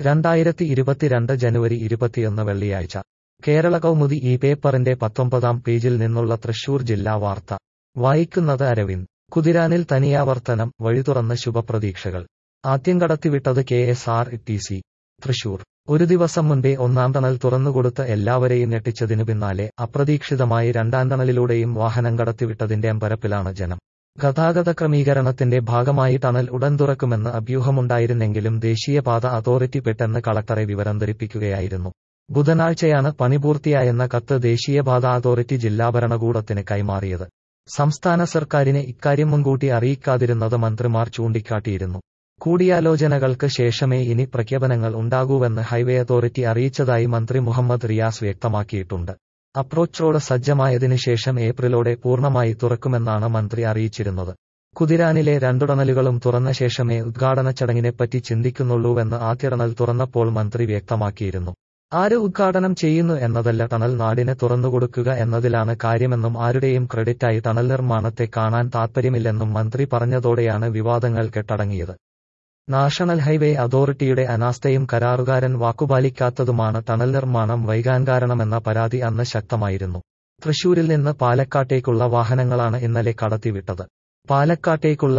2022 ജനുവരി 21 വെള്ളിയാഴ്ച കേരള കൗമുദി ഈ പേപ്പറിന്റെ 19-ാം പേജിൽ നിന്നുള്ള തൃശൂർ ജില്ലാ വാർത്ത വായിക്കുന്നത് അരവിന്ദ്. കുതിരാനിൽ തനിയാവർത്തനം, വഴിതുറന്ന് ശുഭപ്രതീക്ഷകൾ. ആദ്യം കടത്തിവിട്ടത് KSRTC. തൃശൂർ. ഒരു ദിവസം മുൻപേ ഒന്നാം ടണൽ തുറന്നുകൊടുത്ത് എല്ലാവരെയും ഞെട്ടിച്ചതിനു പിന്നാലെ അപ്രതീക്ഷിതമായി രണ്ടാം ടണലിലൂടെയും വാഹനം കടത്തിവിട്ടതിന്റെ അമ്പരപ്പിലാണ് ജനം. ഗതാഗത ക്രമീകരണത്തിന്റെ ഭാഗമായി ടണൽ ഉടൻ തുറക്കുമെന്ന് അഭ്യൂഹമുണ്ടായിരുന്നെങ്കിലും ദേശീയപാത അതോറിറ്റി പെട്ടെന്ന് കളക്ടറെ വിവരം ധരിപ്പിക്കുകയായിരുന്നു. ബുധനാഴ്ചയാണ് പണി പൂർത്തിയായെന്ന കത്ത് ദേശീയപാത അതോറിറ്റി ജില്ലാ ഭരണകൂടത്തിന് കൈമാറിയത്. സംസ്ഥാന സർക്കാരിനെ ഇക്കാര്യം മുൻകൂട്ടി അറിയിക്കാതിരുന്നത് മന്ത്രിമാർ ചൂണ്ടിക്കാട്ടിയിരുന്നു. കൂടിയാലോചനകൾക്ക് ശേഷമേ ഇനി പ്രഖ്യാപനങ്ങൾ ഉണ്ടാകൂവെന്ന് ഹൈവേ അതോറിറ്റി അറിയിച്ചതായി മന്ത്രി മുഹമ്മദ് റിയാസ് വ്യക്തമാക്കിയിട്ടുണ്ട്. അപ്രോച്ച് റോഡ് സജ്ജമായതിനു ശേഷം ഏപ്രിലോടെ പൂർണ്ണമായി തുറക്കുമെന്നാണ് മന്ത്രി അറിയിച്ചിരുന്നത്. കുതിരാനിലെ രണ്ടു ടണലുകളും തുറന്ന ശേഷമേ ഉദ്ഘാടന ചടങ്ങിനെപ്പറ്റി ചിന്തിക്കുന്നുള്ളൂവെന്ന് ആദ്യ ടണൽ തുറന്നപ്പോൾ മന്ത്രി വ്യക്തമാക്കിയിരുന്നു. ആര് ഉദ്ഘാടനം ചെയ്യുന്നു എന്നതല്ല, ടണൽ നാടിന് തുറന്നുകൊടുക്കുക എന്നതിലാണ് കാര്യമെന്നും ആരുടെയും ക്രെഡിറ്റായി ടണൽ നിർമ്മാണത്തെ കാണാൻ താൽപ്പര്യമില്ലെന്നും മന്ത്രി പറഞ്ഞതോടെയാണ് വിവാദങ്ങൾ കെട്ടടങ്ങിയത്. നാഷണൽ ഹൈവേ അതോറിറ്റിയുടെ അനാസ്ഥയും കരാറുകാരൻ വാക്കുപാലിക്കാത്തതുമാണ് ടണൽ നിർമ്മാണം വൈകാൻ കാരണമെന്ന പരാതി അന്ന് ശക്തമായിരുന്നു. തൃശൂരിൽ നിന്ന് പാലക്കാട്ടേക്കുള്ള വാഹനങ്ങളാണ് ഇന്നലെ കടത്തിവിട്ടത്. പാലക്കാട്ടേക്കുള്ള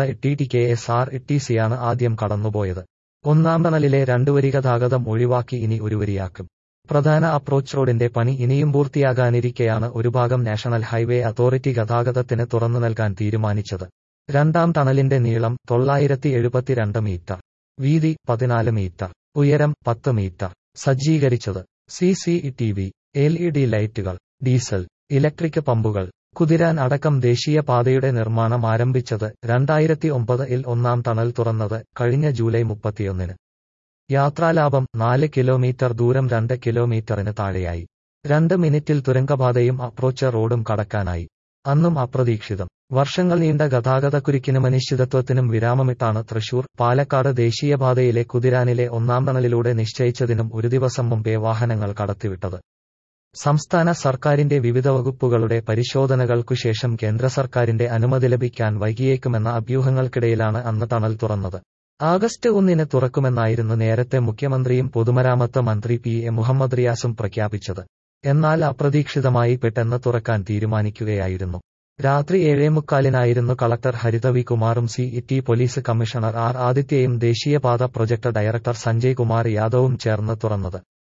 KSRTCയാണ് ആദ്യം കടന്നുപോയത്. ഒന്നാം ടണലിലെ രണ്ടുവരി ഗതാഗതം ഒഴിവാക്കി ഇനി ഒരുവരിയാക്കും. പ്രധാന അപ്രോച്ച് റോഡിന്റെ പണി ഇനിയും പൂർത്തിയാകാനിരിക്കെയാണ് ഒരു ഭാഗം നാഷണൽ ഹൈവേ അതോറിറ്റി ഗതാഗതത്തിന് തുറന്നു നൽകാൻ തീരുമാനിച്ചത്. രണ്ടാം ടണലിന്റെ നീളം 972 മീറ്റർ, വീതി 14 മീറ്റർ, ഉയരം 10 മീറ്റർ. സജ്ജീകരിച്ചത് CCTV, LED ലൈറ്റുകൾ, ഡീസൽ, ഇലക്ട്രിക് പമ്പുകൾ. കുതിരാൻ അടക്കം ദേശീയപാതയുടെ നിർമ്മാണം ആരംഭിച്ചത് 2009-ൽ, ഒന്നാം ടണൽ തുറന്നത് കഴിഞ്ഞ ജൂലൈ 31-ന്. യാത്രാലാഭം 4 കിലോമീറ്റർ ദൂരം 2 കിലോമീറ്ററിന് താഴെയായി. 2 മിനിറ്റിൽ തുരങ്കപാതയും അപ്രോച്ച് റോഡും കടക്കാനായി. അന്നും അപ്രതീക്ഷിതം. വർഷങ്ങൾ നീണ്ട ഗതാഗതക്കുരുക്കിനും അനിശ്ചിതത്വത്തിനും വിരാമമിട്ടാണ് തൃശൂർ പാലക്കാട് ദേശീയപാതയിലെ കുതിരാനിലെ ഒന്നാം ടണലിലൂടെ നിശ്ചയിച്ചതിനും ഒരു ദിവസം മുമ്പേ വാഹനങ്ങൾ കടത്തിവിട്ടത്. സംസ്ഥാന സർക്കാരിന്റെ വിവിധ വകുപ്പുകളുടെ പരിശോധനകൾക്കുശേഷം കേന്ദ്ര സർക്കാരിന്റെ അനുമതി ലഭിക്കാൻ വൈകിയേക്കുമെന്ന അഭ്യൂഹങ്ങൾക്കിടയിലാണ് അന്ന് ടണൽ തുറന്നത്. ആഗസ്റ്റ് 1-ന് തുറക്കുമെന്നായിരുന്നു നേരത്തെ മുഖ്യമന്ത്രിയും പൊതുമരാമത്ത് മന്ത്രി PA മുഹമ്മദ് റിയാസും പ്രഖ്യാപിച്ചത്. എന്നാൽ അപ്രതീക്ഷിതമായി പെട്ടെന്ന് തുറക്കാൻ തീരുമാനിക്കുകയായിരുന്നു. രാത്രി 7:45-നായിരുന്നു കളക്ടർ ഹരിത വി കുമാറും CET പോലീസ് കമ്മീഷണർ R ആദിത്യയും ദേശീയപാത പ്രൊജക്ട് ഡയറക്ടർ സഞ്ജയ് കുമാർ യാദവും ചേർന്ന് തുറന്നത്.